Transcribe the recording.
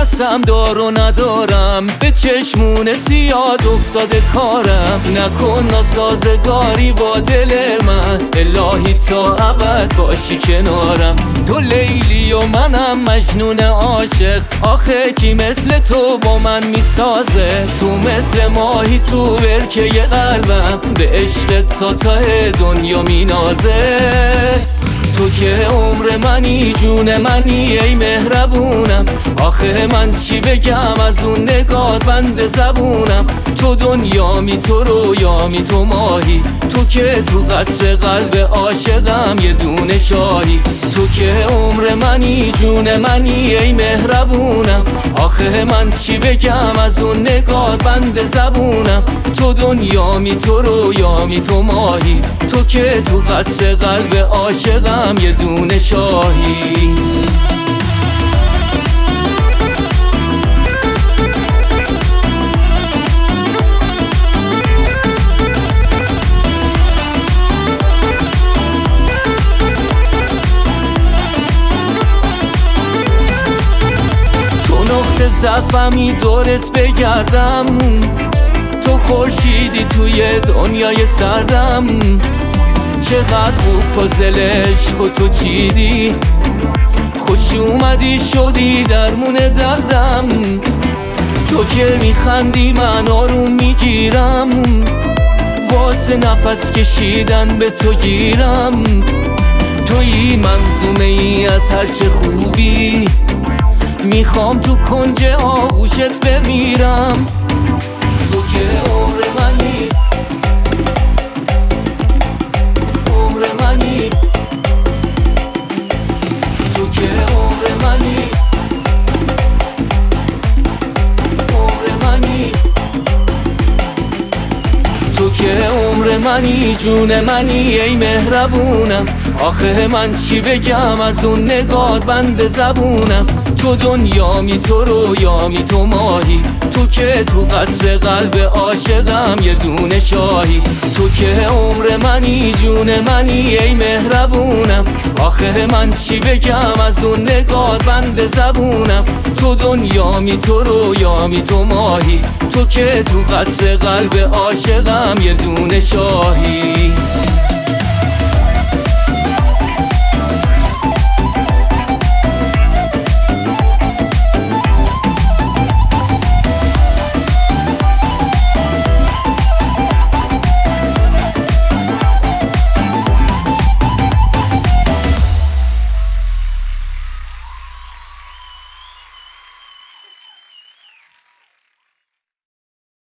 دستم دار و ندارم، به چشمون زیاد افتاده کارم. نکن ناسازگاری با دل من، الهی تا ابد باشی کنارم. تو لیلی و منم مجنون عاشق، آخه کی مثل تو با من میسازه؟ تو مثل ماهی تو برکه قلبم، به عشق تا ته دنیا مینازه. تو که عمر منی جون منی ای مهربونم، آخه من چی بگم از اون نگات بند زبونم. تو دنیامی تو رویامی تو ماهی، تو که تو قصر قلب عاشقم یه دونه شاهی. تو که عمر منی جون منی ای مهربونم، آخه من چی بگم از اون نگات بند زبونم. تو دنیامی تو رویامی تو ماهی، تو که تو قصر قلب عاشقم یه دونه شاهی. نقطه ضعفمی دورت بگردم، تو خورشیدی توی دنیای سردم. چقدر خوب پازل عشق و تو چیدی، خوش اومدی شدی درمون دردم. تو که میخندی من آروم میگیرم، واسه نفس کشیدن به تو گیرم. تویی منظومه ای از هرچه خوبی، میخوام تو کنج آغوشت بمیرم. تو که عمر منی عمر منی، تو که عمر منی عمر منی، تو که عمر منی جون منی ای مهربونم، آخه من چی بگم از اون نگات بند زبونم. تو دنیامی تو رویامی تو ماهی، تو که تو قصر قلب عاشقم یه دونه شاهی. تو که عمر منی جون منی ای مهربونم، آخه من چی بگم از اون نگات بند زبونم. تو دنیامی تو رویامی تو ماهی، تو که تو قصر قلب عاشقم یه دونه شاهی.